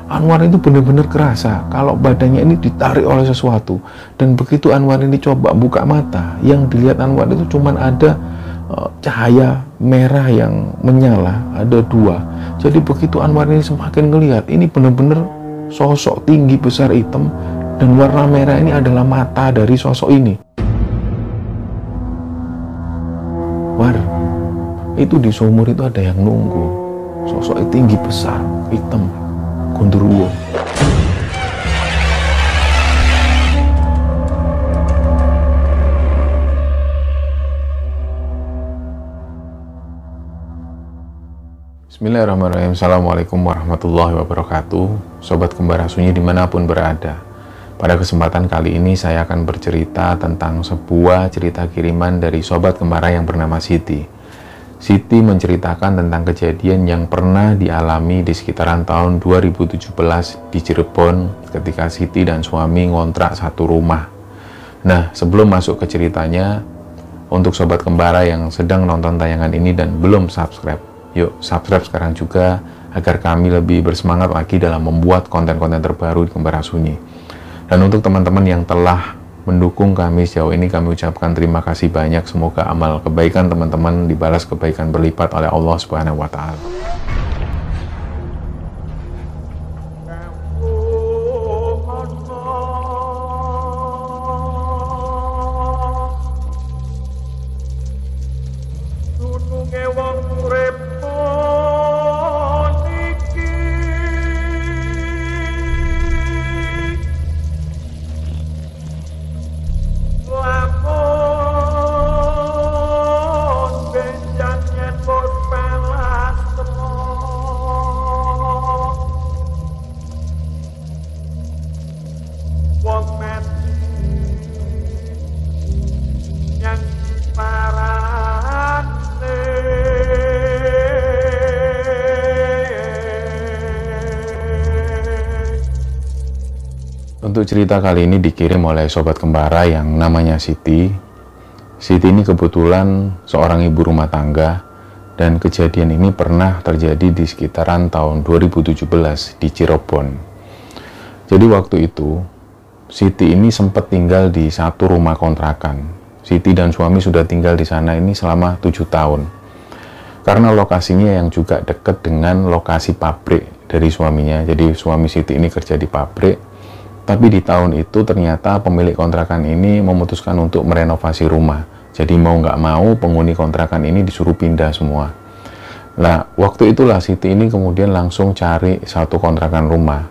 Anwar itu benar-benar kerasa kalau badannya ini ditarik oleh sesuatu. Dan begitu Anwar ini coba buka mata, yang dilihat Anwar itu cuman ada cahaya merah yang menyala, ada dua. Jadi begitu Anwar ini semakin ngelihat, ini benar-benar sosok tinggi besar hitam, dan warna merah ini adalah mata dari sosok ini. War, itu di sumur itu ada yang nunggu. Sosok tinggi besar hitam, gondoruo. Bismillahirrahmanirrahim. Assalamualaikum warahmatullahi wabarakatuh. Sobat Kembara Sunyi dimanapun berada, pada kesempatan kali ini saya akan bercerita tentang sebuah cerita kiriman dari Sobat Kembara yang bernama Siti. Siti menceritakan tentang kejadian yang pernah dialami di sekitaran tahun 2017 di Cirebon ketika Siti dan suami ngontrak satu rumah. Nah, sebelum masuk ke ceritanya, untuk Sobat Kembara yang sedang nonton tayangan ini dan belum subscribe, yuk subscribe sekarang juga agar kami lebih bersemangat lagi dalam membuat konten-konten terbaru di Kembara Sunyi. Dan untuk teman-teman yang telah mendukung kami sejauh ini, kami ucapkan terima kasih banyak. Semoga amal kebaikan teman-teman dibalas kebaikan berlipat oleh Allah Subhanahu wa Ta'ala. Untuk cerita kali ini dikirim oleh Sobat Kembara yang namanya Siti. Siti ini kebetulan seorang ibu rumah tangga, dan kejadian ini pernah terjadi di sekitaran tahun 2017 di Cirebon. Jadi waktu itu Siti ini sempat tinggal di satu rumah kontrakan. Siti dan suami sudah tinggal di sana ini selama 7 tahun. Karena lokasinya yang juga dekat dengan lokasi pabrik dari suaminya. Jadi suami Siti ini kerja di pabrik. Tapi di tahun itu ternyata pemilik kontrakan ini memutuskan untuk merenovasi rumah. Jadi mau nggak mau penghuni kontrakan ini disuruh pindah semua. Nah, waktu itulah Siti ini kemudian langsung cari satu kontrakan rumah.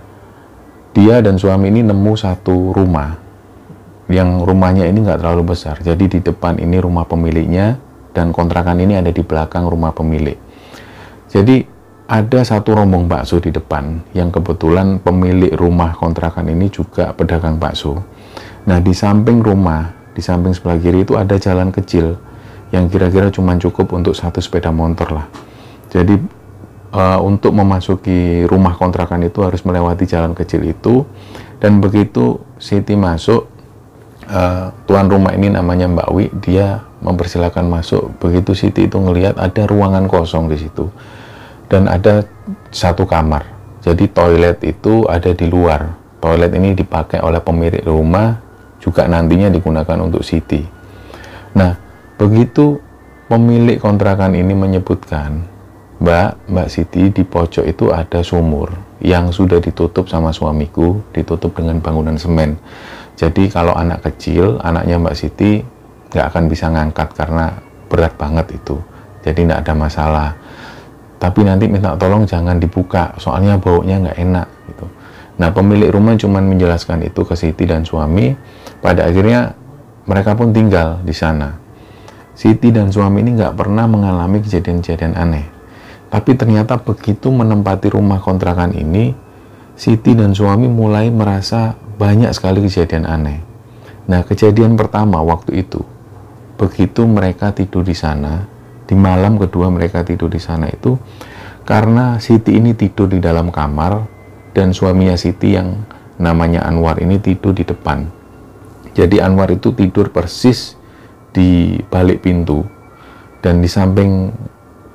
Dia dan suami ini nemu satu rumah, yang rumahnya ini nggak terlalu besar. Jadi di depan ini rumah pemiliknya, dan kontrakan ini ada di belakang rumah pemilik. Jadi ada satu rombong bakso di depan, yang kebetulan pemilik rumah kontrakan ini juga pedagang bakso. Nah, di samping rumah, di samping sebelah kiri itu ada jalan kecil yang kira-kira cuma cukup untuk satu sepeda motor lah. Jadi untuk memasuki rumah kontrakan itu harus melewati jalan kecil itu. Dan begitu Siti masuk, tuan rumah ini namanya Mbak Wi, dia mempersilahkan masuk. Begitu Siti itu ngelihat ada ruangan kosong di situ. Dan ada satu kamar. Jadi toilet itu ada di luar. Toilet ini dipakai oleh pemilik rumah, juga nantinya digunakan untuk Siti. Nah, begitu pemilik kontrakan ini menyebutkan, Mbak Siti, di pojok itu ada sumur yang sudah ditutup sama suamiku, ditutup dengan bangunan semen. Jadi kalau anak kecil, anaknya Mbak Siti nggak akan bisa ngangkat karena berat banget itu. Jadi nggak ada masalah. Tapi nanti minta tolong jangan dibuka, soalnya baunya nggak enak gitu. Nah, pemilik rumah cuma menjelaskan itu ke Siti dan suami. Pada akhirnya mereka pun tinggal di sana. Siti dan suami ini nggak pernah mengalami kejadian-kejadian aneh. Tapi ternyata begitu menempati rumah kontrakan ini, Siti dan suami mulai merasa banyak sekali kejadian aneh. Nah, kejadian pertama waktu itu, begitu mereka tidur di sana, di malam kedua mereka tidur di sana itu, karena Siti ini tidur di dalam kamar dan suaminya Siti yang namanya Anwar ini tidur di depan. Jadi Anwar itu tidur persis di balik pintu, dan di samping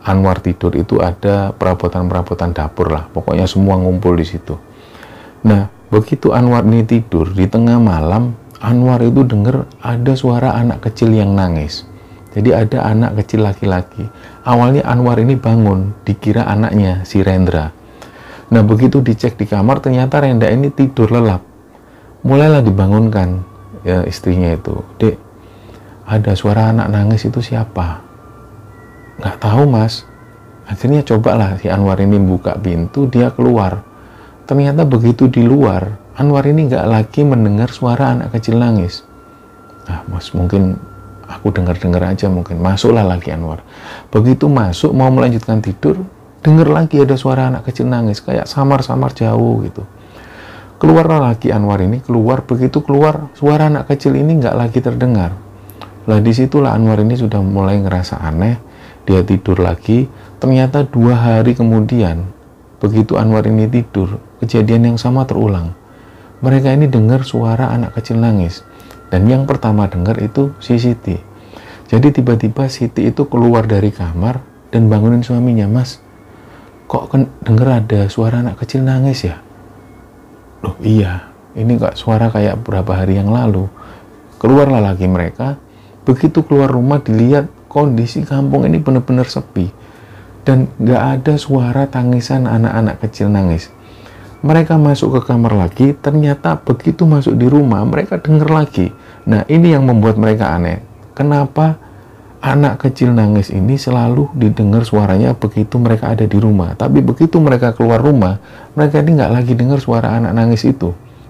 Anwar tidur itu ada perabotan-perabotan dapur lah, pokoknya semua ngumpul di situ. Nah, begitu Anwar ini tidur, di tengah malam Anwar itu dengar ada suara anak kecil yang nangis. Jadi ada anak kecil laki-laki. Awalnya Anwar ini bangun, dikira anaknya si Rendra. Nah, begitu dicek di kamar, ternyata Rendra ini tidur lelap. Mulailah dibangunkan ya, istrinya itu, "Dek, ada suara anak nangis, itu siapa?" "Nggak tahu, Mas." Akhirnya cobalah si Anwar ini buka pintu, dia keluar. Ternyata begitu di luar, Anwar ini nggak lagi mendengar suara anak kecil nangis. "Ah, Mas, mungkin aku dengar-dengar aja mungkin." Masuklah lagi Anwar. Begitu masuk mau melanjutkan tidur, dengar lagi ada suara anak kecil nangis, kayak samar-samar jauh gitu. Keluarlah lagi Anwar ini, keluar. Begitu keluar, suara anak kecil ini nggak lagi terdengar. Lah disitulah Anwar ini sudah mulai ngerasa aneh. Dia tidur lagi. Ternyata 2 hari kemudian, begitu Anwar ini tidur, kejadian yang sama terulang. Mereka ini dengar suara anak kecil nangis. Dan yang pertama dengar itu si Siti. Jadi tiba-tiba Siti itu keluar dari kamar dan bangunin suaminya, "Mas, kok dengar ada suara anak kecil nangis ya?" "Loh iya, ini kok suara kayak beberapa hari yang lalu." Keluarlah lagi mereka. Begitu keluar rumah dilihat kondisi kampung ini benar-benar sepi. Dan nggak ada suara tangisan anak-anak kecil nangis. Mereka masuk ke kamar lagi, ternyata begitu masuk di rumah, mereka dengar lagi. Nah, ini yang membuat mereka aneh. Kenapa anak kecil nangis ini selalu didengar suaranya begitu mereka ada di rumah. Tapi begitu mereka keluar rumah, mereka ini nggak lagi dengar suara anak nangis itu.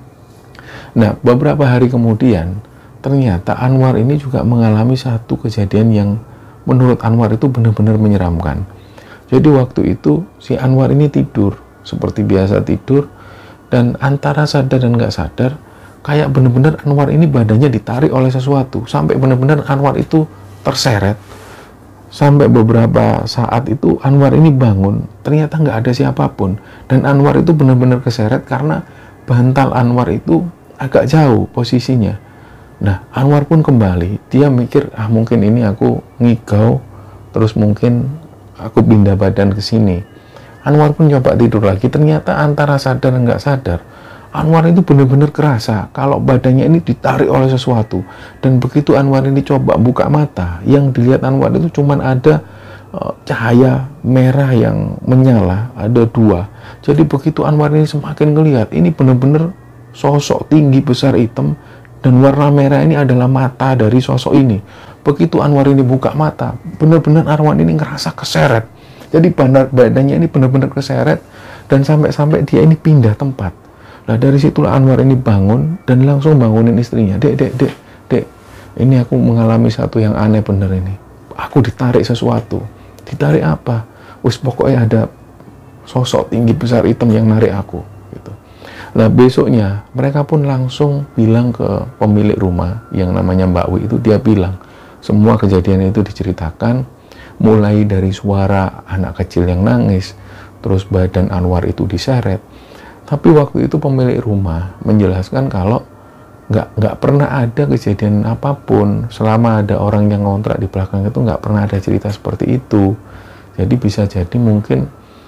Nah, beberapa hari kemudian, ternyata Anwar ini juga mengalami satu kejadian yang menurut Anwar itu benar-benar menyeramkan. Jadi waktu itu si Anwar ini tidur, seperti biasa tidur, dan antara sadar dan nggak sadar, kayak benar-benar Anwar ini badannya ditarik oleh sesuatu, sampai benar-benar Anwar itu terseret. Sampai beberapa saat itu Anwar ini bangun, ternyata nggak ada siapapun, dan Anwar itu benar-benar keseret karena bantal Anwar itu agak jauh posisinya. Nah, Anwar pun kembali, dia mikir, mungkin ini aku ngigau, terus mungkin aku pindah badan ke sini. Anwar pun coba tidur lagi, ternyata antara sadar dan nggak sadar, Anwar itu benar-benar kerasa kalau badannya ini ditarik oleh sesuatu. Dan begitu Anwar ini coba buka mata, yang dilihat Anwar itu cuman ada cahaya merah yang menyala, ada 2. Jadi begitu Anwar ini semakin ngelihat, ini benar-benar sosok tinggi besar hitam, dan warna merah ini adalah mata dari sosok ini. Begitu Anwar ini buka mata, benar-benar Anwar ini ngerasa keseret. Jadi badannya ini benar-benar keseret, dan sampai-sampai dia ini pindah tempat. Nah, dari situlah Anwar ini bangun dan langsung bangunin istrinya. Dek, ini aku mengalami satu yang aneh bener ini. Aku ditarik sesuatu." "Ditarik apa?" "Wis, pokoknya ada sosok tinggi besar hitam yang narik aku." Gitu. Nah, besoknya mereka pun langsung bilang ke pemilik rumah yang namanya Mbak Wi itu. Dia bilang semua kejadian itu diceritakan, mulai dari suara anak kecil yang nangis, terus badan Anwar itu diseret. Tapi waktu itu pemilik rumah menjelaskan kalau nggak pernah ada kejadian apapun selama ada orang yang ngontrak di belakang itu, nggak pernah ada cerita seperti itu. Jadi bisa jadi mungkin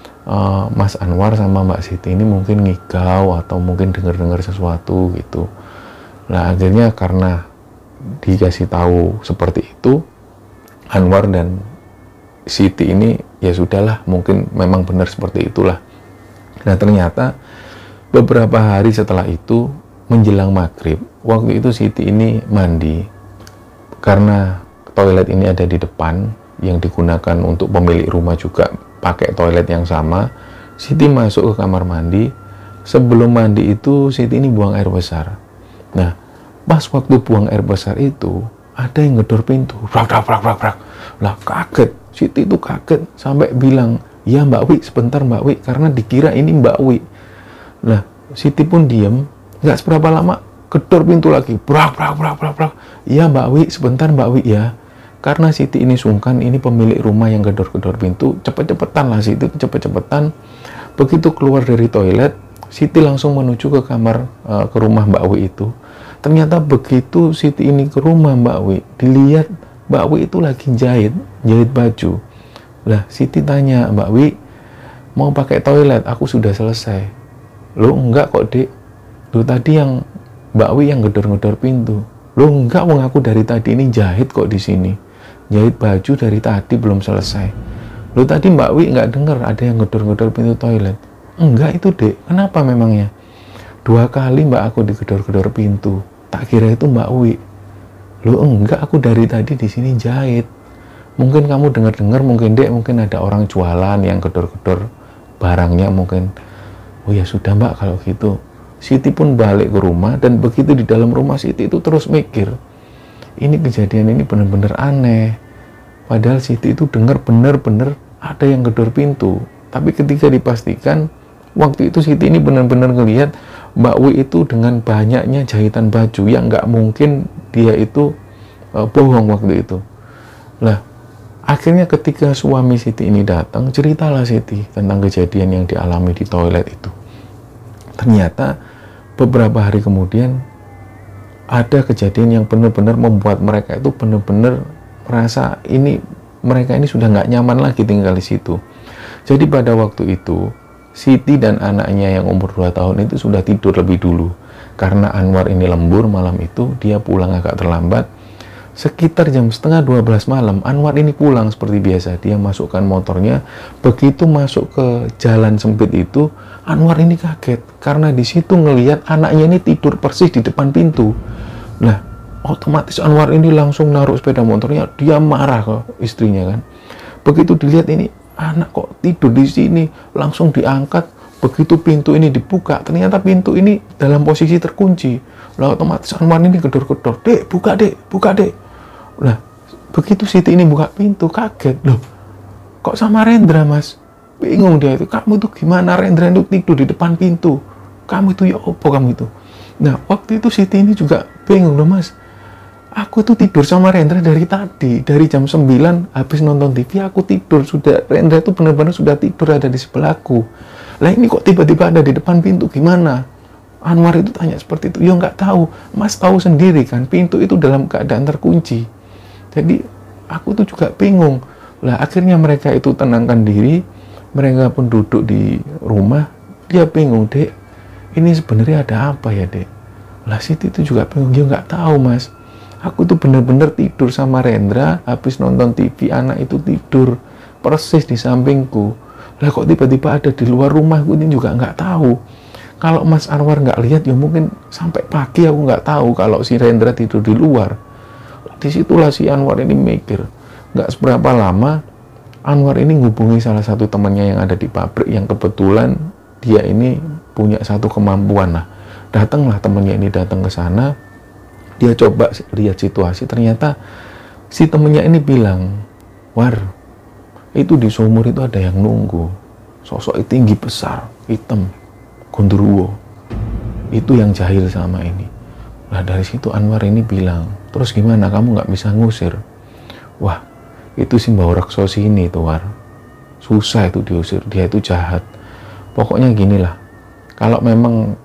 Mas Anwar sama Mbak Siti ini mungkin ngigau atau mungkin dengar-dengar sesuatu gitu. Nah, akhirnya karena dikasih tahu seperti itu, Anwar dan Siti ini ya sudahlah, mungkin memang benar seperti itulah. Nah, ternyata beberapa hari setelah itu menjelang maghrib, waktu itu Siti ini mandi karena toilet ini ada di depan yang digunakan untuk pemilik rumah juga pakai toilet yang sama. Siti masuk ke kamar mandi. Sebelum mandi itu Siti ini buang air besar. Nah, pas waktu buang air besar itu ada yang ngedor pintu, brak. Lah kaget, Siti itu kaget sampai bilang, "Ya Mbak Wi, sebentar Mbak Wi," karena dikira ini Mbak Wi. Nah, Siti pun diem, nggak seberapa lama gedor pintu lagi, brak. "Ya Mbak Wi, sebentar Mbak Wi ya." Karena Siti ini sungkan, ini pemilik rumah yang gedor-gedor pintu, cepet-cepetan lah Siti, cepet-cepetan. Begitu keluar dari toilet, Siti langsung menuju ke kamar, ke rumah Mbak Wi itu. Ternyata begitu Siti ini ke rumah Mbak Wi, dilihat Mbak Wi itu lagi jahit baju. Lah Siti tanya, Mbak Wi, mau pakai toilet? Aku sudah selesai. Lo enggak kok dek, lo tadi yang Mbak Wi yang gedor-gedor pintu. Lo enggak, wong aku dari tadi ini jahit kok di sini, jahit baju dari tadi belum selesai. Lo tadi Mbak Wi nggak dengar ada yang gedor-gedor pintu toilet? Enggak itu dek, kenapa memangnya? 2 kali Mbak aku digedor-gedor pintu, tak kira itu Mbak Wi. Lo enggak, aku dari tadi di sini jahit. Mungkin kamu dengar-dengar, mungkin dek, mungkin ada orang jualan yang gedor-gedor barangnya mungkin. Oh ya sudah Mbak, kalau gitu. Siti pun balik ke rumah, dan begitu di dalam rumah Siti itu terus mikir, ini kejadian ini benar-benar aneh. Padahal Siti itu dengar benar-benar ada yang gedor pintu. Tapi ketika dipastikan, waktu itu Siti ini benar-benar ngelihat Mbak Wi itu dengan banyaknya jahitan baju yang nggak mungkin dia itu bohong waktu itu. Lah, akhirnya ketika suami Siti ini datang, ceritalah Siti tentang kejadian yang dialami di toilet itu. Ternyata beberapa hari kemudian ada kejadian yang benar-benar membuat mereka itu benar-benar merasa mereka ini sudah nggak nyaman lagi tinggal di situ. Jadi pada waktu itu Siti dan anaknya yang umur 2 tahun itu sudah tidur lebih dulu. Karena Anwar ini lembur malam itu, dia pulang agak terlambat. Sekitar jam setengah 12 malam, Anwar ini pulang seperti biasa. Dia masukkan motornya. Begitu masuk ke jalan sempit itu, Anwar ini kaget. Karena di situ ngelihat anaknya ini tidur persis di depan pintu. Nah, otomatis Anwar ini langsung naruh sepeda motornya. Dia marah ke istrinya kan. Begitu dilihat ini, anak kok tidur di sini, langsung diangkat. Begitu pintu ini dibuka, ternyata pintu ini dalam posisi terkunci. Lah otomatis Anwar ini gedor-gedor, dek buka dek. Lah begitu Siti ini buka pintu, kaget, loh kok sama Rendra mas? Bingung dia itu, kamu itu gimana? Rendra itu tidur di depan pintu, kamu itu ya opo kamu itu? Nah waktu itu Siti ini juga bingung, loh mas, aku tuh tidur sama Rendra dari tadi, dari jam 9 habis nonton TV aku tidur, sudah Rendra itu benar-benar sudah tidur ada di sebelahku. Lah ini kok tiba-tiba ada di depan pintu, gimana? Anwar itu tanya seperti itu. Ya nggak tahu, mas tahu sendiri kan, pintu itu dalam keadaan terkunci. Jadi aku tuh juga bingung. Lah akhirnya mereka itu tenangkan diri, mereka pun duduk di rumah. Dia bingung, dek, ini sebenarnya ada apa ya dek? Lah Siti itu juga bingung, ya nggak tahu mas. Aku tuh bener-bener tidur sama Rendra, habis nonton TV, anak itu tidur persis di sampingku. Lah kok tiba-tiba ada di luar rumah, aku ini juga nggak tahu. Kalau Mas Anwar nggak lihat, ya mungkin sampai pagi aku nggak tahu kalau si Rendra tidur di luar. Disitulah si Anwar ini mikir. Nggak seberapa lama, Anwar ini ngubungi salah satu temannya yang ada di pabrik, yang kebetulan dia ini punya satu kemampuan. Nah, datanglah temannya ini datang ke sana. Dia coba lihat situasi, ternyata si temannya ini bilang, War, itu di sumur itu ada yang nunggu, sosok tinggi besar, hitam, gondoruo, itu yang jahil sama ini. Nah dari situ Anwar ini bilang, terus gimana, kamu nggak bisa ngusir? Wah, itu si Mbak Raksosi ini tuh War, susah itu diusir, dia itu jahat. Pokoknya ginilah, kalau memang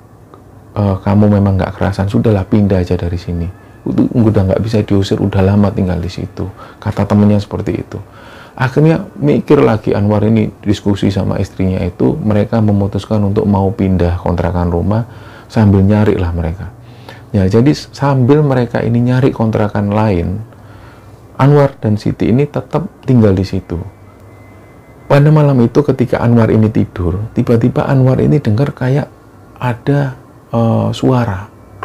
kamu memang nggak kerasan, sudahlah pindah aja dari sini. Udah nggak bisa diusir, udah lama tinggal di situ, kata temennya seperti itu. Akhirnya mikir lagi Anwar ini, diskusi sama istrinya itu, mereka memutuskan untuk mau pindah kontrakan rumah sambil nyari lah mereka. Ya jadi sambil mereka ini nyari kontrakan lain, Anwar dan Siti ini tetap tinggal di situ. Pada malam itu ketika Anwar ini tidur, tiba-tiba Anwar ini dengar kayak ada suara.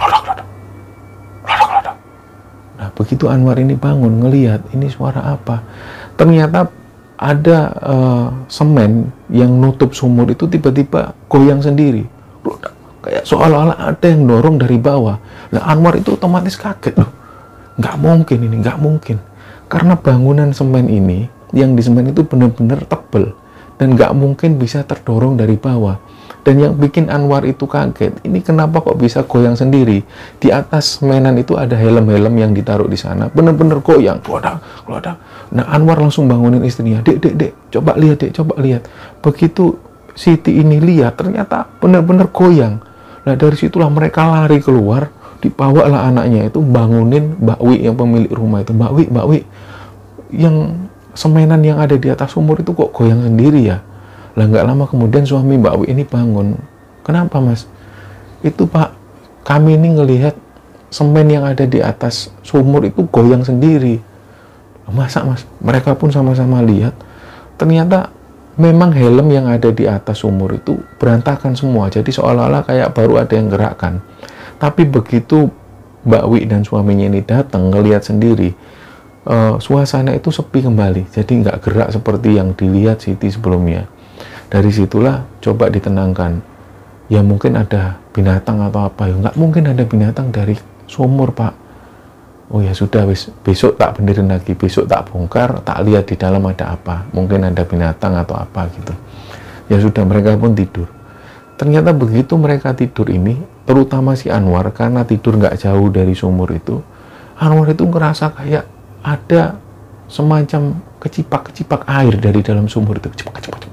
Nah begitu Anwar ini bangun ngelihat ini suara apa, ternyata ada semen yang nutup sumur itu tiba-tiba goyang sendiri, kayak seolah-olah ada yang dorong dari bawah. Nah Anwar itu otomatis kaget, loh nggak mungkin ini, nggak mungkin, karena bangunan semen ini, yang di semen itu benar-benar tebal dan nggak mungkin bisa terdorong dari bawah. Dan yang bikin Anwar itu kaget, ini kenapa kok bisa goyang sendiri? Di atas semenan itu ada helm-helm yang ditaruh di sana, bener-bener goyang, kelodak. Nah Anwar langsung bangunin istrinya, dek, coba lihat dek, coba lihat. Begitu Siti ini lihat, ternyata bener-bener goyang. Nah dari situlah mereka lari keluar, dibawalah anaknya itu, bangunin Mbak Wi yang pemilik rumah itu, Mbak Wi, yang semenan yang ada di atas sumur itu kok goyang sendiri ya. Lah nggak lama kemudian suami Mbak Wi ini bangun. Kenapa mas? Itu pak, kami ini ngelihat semen yang ada di atas sumur itu goyang sendiri. Masa mas? Mereka pun sama-sama lihat, ternyata memang helm yang ada di atas sumur itu berantakan semua. Jadi seolah-olah kayak baru ada yang gerakkan. Tapi begitu Mbak Wi dan suaminya ini datang ngelihat sendiri, suasana itu sepi kembali. Jadi nggak gerak seperti yang dilihat Siti sebelumnya. Dari situlah coba ditenangkan. Ya mungkin ada binatang atau apa. Ya nggak mungkin ada binatang dari sumur pak. Oh ya sudah, besok tak benerin lagi, besok tak bongkar, tak lihat di dalam ada apa. Mungkin ada binatang atau apa gitu. Ya sudah, mereka pun tidur. Ternyata begitu mereka tidur ini, terutama si Anwar, karena tidur nggak jauh dari sumur itu, Anwar itu ngerasa kayak ada semacam kecipak-kecipak air dari dalam sumur itu. Kecipak.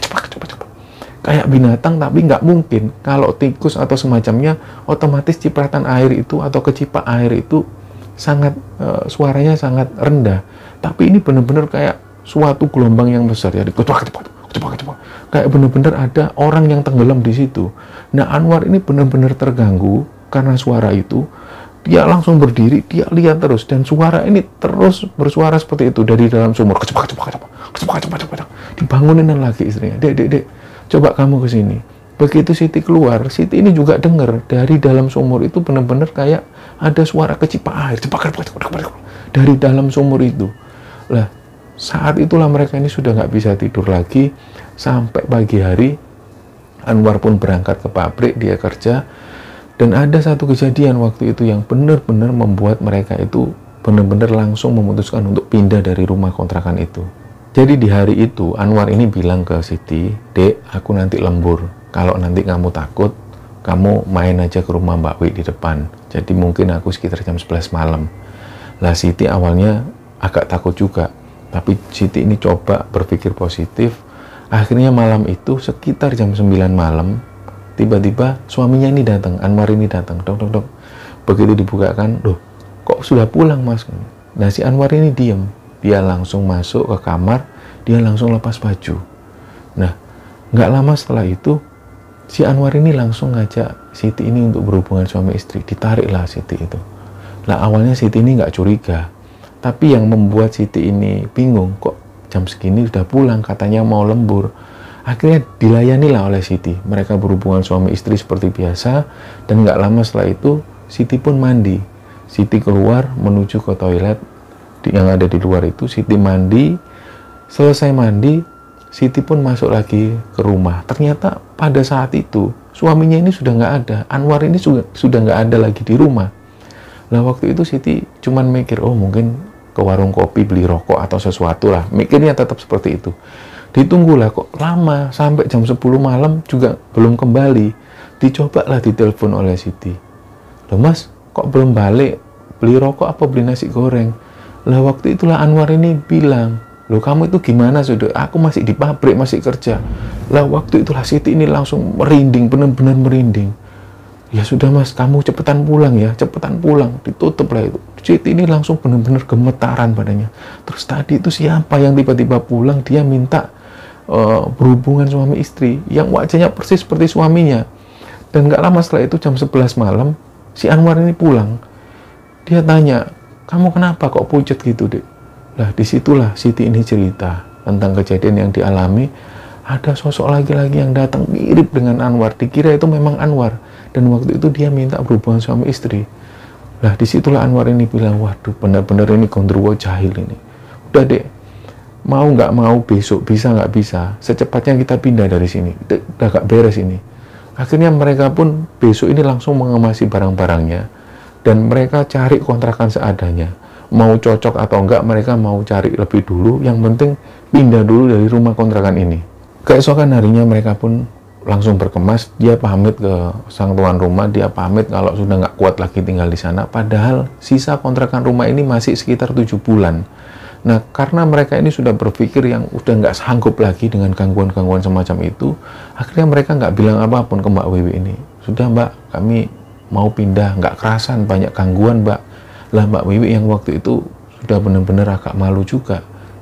Kayak binatang, tapi nggak mungkin. Kalau tikus atau semacamnya, otomatis cipratan air itu atau kecipak air itu sangat suaranya sangat rendah. Tapi ini benar-benar kayak suatu gelombang yang besar. Jadi kecipak. Kayak benar-benar ada orang yang tenggelam di situ. Nah Anwar ini benar-benar terganggu karena suara itu. Dia langsung berdiri, dia lihat terus, dan suara ini terus bersuara seperti itu dari dalam sumur. Kecepak. Dibangunin lagi istrinya. Dek, coba kamu ke sini. Begitu Siti keluar, Siti ini juga dengar dari dalam sumur itu benar-benar kayak ada suara kecipak air, dari dalam sumur itu. Lah, saat itulah mereka ini sudah nggak bisa tidur lagi sampai pagi hari. Anwar pun berangkat ke pabrik, dia kerja. Dan ada satu kejadian waktu itu yang benar-benar membuat mereka itu benar-benar langsung memutuskan untuk pindah dari rumah kontrakan itu. Jadi di hari itu Anwar ini bilang ke Siti, Dek, aku nanti lembur. Kalau nanti kamu takut, kamu main aja ke rumah Mbak Wi di depan. Jadi mungkin aku sekitar jam 11 malam. Lah Siti awalnya agak takut juga. Tapi Siti ini coba berpikir positif. Akhirnya malam itu sekitar jam 9 malam, tiba-tiba suaminya ini datang, Anwar ini datang. Dok. Begitu dibukakan, loh, kok sudah pulang mas? Nah si Anwar ini diem. Dia langsung masuk ke kamar, dia langsung lepas baju. Nah, nggak lama setelah itu, si Anwar ini langsung ngajak Siti ini untuk berhubungan suami istri. Ditariklah Siti itu. Nah, awalnya Siti ini nggak curiga. Tapi yang membuat Siti ini bingung, kok jam segini sudah pulang, katanya mau lembur. Akhirnya dilayanilah oleh Siti. Mereka berhubungan suami istri seperti biasa, dan nggak lama setelah itu, Siti pun mandi. Siti keluar menuju ke toilet yang ada di luar itu. Siti mandi, selesai mandi, Siti pun masuk lagi ke rumah. Ternyata pada saat itu suaminya ini sudah nggak ada, Anwar ini sudah nggak ada lagi di rumah. Nah waktu itu Siti cuman mikir, oh mungkin ke warung kopi beli rokok atau sesuatu lah. Mikirnya tetap seperti itu. Ditunggulah kok lama, sampai jam 10 malam juga belum kembali. Dicobalah ditelepon oleh Siti. Loh mas, kok belum balik? Beli rokok apa beli nasi goreng? Lah waktu itulah Anwar ini bilang, loh kamu itu gimana sudah? Aku masih di pabrik, masih kerja. Lah waktu itulah Siti ini langsung merinding, benar-benar merinding. Ya sudah mas, kamu cepetan pulang ya, cepetan pulang. Ditutup lah itu. Siti ini langsung benar-benar gemetaran badannya. Terus tadi itu siapa yang tiba-tiba pulang, dia minta berhubungan suami istri, yang wajahnya persis seperti suaminya. Dan gak lama setelah itu jam 11 malam, si Anwar ini pulang. Dia tanya, kamu kenapa kok pucat gitu dek? Lah disitulah Siti ini cerita tentang kejadian yang dialami. Ada sosok laki-laki yang datang mirip dengan Anwar. Dikira itu memang Anwar. Dan waktu itu dia minta berhubungan suami istri. Lah disitulah Anwar ini bilang, waduh benar-benar ini gondrowo jahil ini. Udah dek, mau nggak mau besok, bisa nggak bisa, secepatnya kita pindah dari sini. Udah gak beres ini. Akhirnya mereka pun besok ini langsung mengemasi barang-barangnya. Dan mereka cari kontrakan seadanya. Mau cocok atau enggak, mereka mau cari lebih dulu. Yang penting pindah dulu dari rumah kontrakan ini. Keesokan harinya mereka pun langsung berkemas. Dia pamit ke sang tuan rumah. Dia pamit kalau sudah nggak kuat lagi tinggal di sana. Padahal sisa kontrakan rumah ini masih sekitar 7 bulan. Nah, karena mereka ini sudah berpikir yang udah nggak sanggup lagi dengan gangguan-gangguan semacam itu, akhirnya mereka nggak bilang apapun ke Mbak Wiwi ini. Sudah Mbak, kami mau pindah, nggak kerasan, banyak gangguan Mbak. Lah Mbak Wiwi yang waktu itu sudah benar-benar agak malu juga.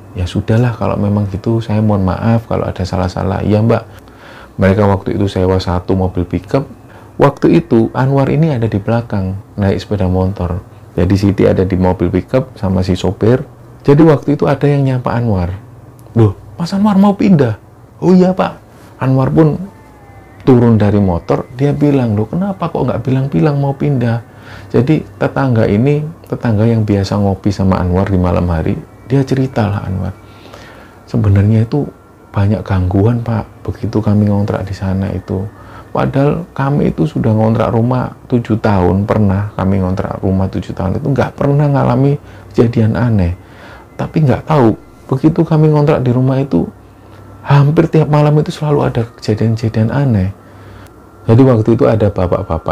Ya sudahlah, kalau memang gitu saya mohon maaf kalau ada salah-salah. Iya mbak. Mereka waktu itu sewa satu mobil pickup. Waktu itu Anwar ini ada di belakang naik sepeda motor. Jadi Siti ada di mobil pickup sama si sopir. Jadi waktu itu ada yang nyapa Anwar. Loh, Mas Anwar mau pindah? Oh iya pak. Anwar pun turun dari motor. Dia bilang, loh kenapa kok nggak bilang-bilang mau pindah? Jadi tetangga ini, tetangga yang biasa ngopi sama Anwar di malam hari, dia ceritalah Anwar. Sebenarnya itu banyak gangguan pak, begitu kami ngontrak di sana itu. Padahal kami itu sudah ngontrak rumah 7 tahun, pernah kami ngontrak rumah 7 tahun itu nggak pernah ngalami kejadian aneh. Tapi nggak tahu, begitu kami ngontrak di rumah itu, hampir tiap malam itu selalu ada kejadian-kejadian aneh. Jadi waktu itu ada bapak-bapak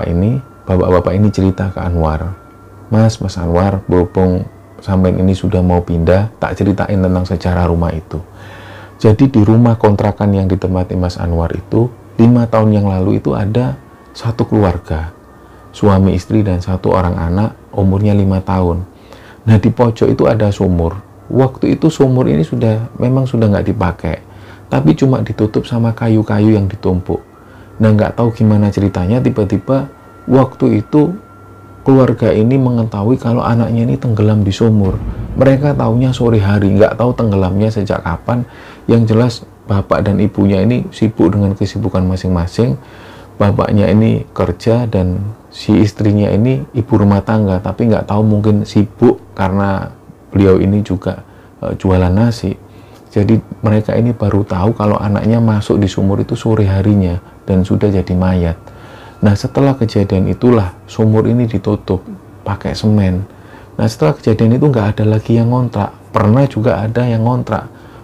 ini cerita ke Anwar, Mas Anwar, berhubung sampean ini sudah mau pindah, tak ceritain tentang sejarah rumah itu. Jadi di rumah kontrakan yang ditempati Mas Anwar itu, 5 tahun yang lalu itu ada satu keluarga, suami istri dan satu orang anak, umurnya 5 tahun. Nah di pojok itu ada sumur. Waktu itu sumur ini memang sudah nggak dipakai, tapi cuma ditutup sama kayu-kayu yang ditumpuk. Nah nggak tahu gimana ceritanya, tiba-tiba waktu itu keluarga ini mengetahui kalau anaknya ini tenggelam di sumur. Mereka taunya sore hari, nggak tahu tenggelamnya sejak kapan. Yang jelas bapak dan ibunya ini sibuk dengan kesibukan masing-masing. Bapaknya ini kerja dan si istrinya ini ibu rumah tangga, tapi nggak tahu mungkin sibuk karena beliau ini juga jualan nasi. Jadi mereka ini baru tahu kalau anaknya masuk di sumur itu sore harinya dan sudah jadi mayat. Nah setelah kejadian itulah sumur ini ditutup pakai semen. Nah setelah kejadian itu nggak ada lagi yang ngontrak. Pernah juga ada yang ngontrak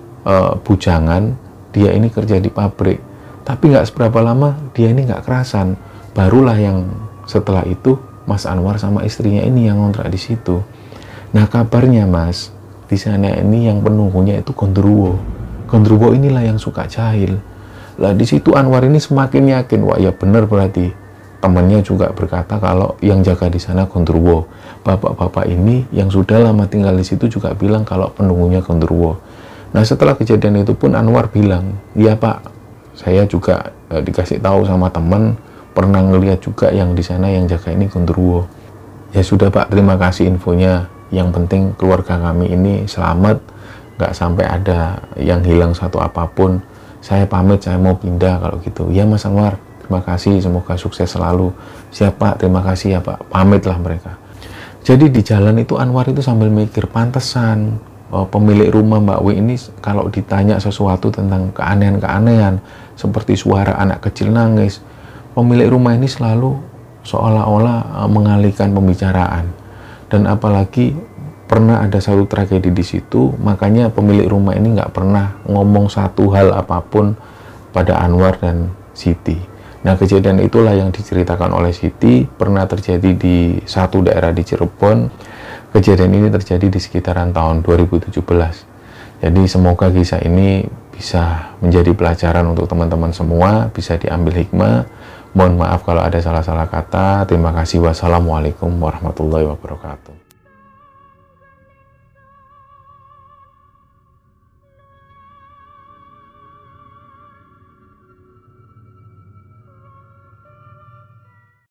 bujangan, dia ini kerja di pabrik, tapi nggak seberapa lama dia ini nggak kerasan. Barulah yang setelah itu Mas Anwar sama istrinya ini yang ngontrak di situ. Nah kabarnya Mas, di sana ini yang penunggunya itu gondoruo. Gondoruo inilah yang suka jahil. Lah di situ Anwar ini semakin yakin, wah ya benar berarti. Temannya juga berkata kalau yang jaga di sana gondoruo. Bapak-bapak ini yang sudah lama tinggal di situ juga bilang kalau penunggunya gondoruo. Nah setelah kejadian itu pun Anwar bilang, iya pak, saya juga dikasih tahu sama teman, pernah ngelihat juga yang di sana yang jaga ini gondoruo. Ya sudah pak, terima kasih infonya. Yang penting keluarga kami ini selamat, nggak sampai ada yang hilang satu apapun. Saya pamit, saya mau pindah kalau gitu. Ya Mas Anwar, terima kasih, semoga sukses selalu. Siap pak, terima kasih ya pak. Pamitlah mereka. Jadi di jalan itu Anwar itu sambil mikir, pantesan pemilik rumah Mbak W ini kalau ditanya sesuatu tentang keanehan-keanehan seperti suara anak kecil nangis, pemilik rumah ini selalu seolah-olah mengalihkan pembicaraan. Dan apalagi pernah ada satu tragedi di situ, makanya pemilik rumah ini nggak pernah ngomong satu hal apapun pada Anwar dan Siti. Nah kejadian itulah yang diceritakan oleh Siti, pernah terjadi di satu daerah di Cirebon. Kejadian ini terjadi di sekitaran tahun 2017. Jadi semoga kisah ini bisa menjadi pelajaran untuk teman-teman semua, bisa diambil hikmah. Mohon maaf kalau ada salah-salah kata. Terima kasih. Wassalamualaikum warahmatullahi wabarakatuh.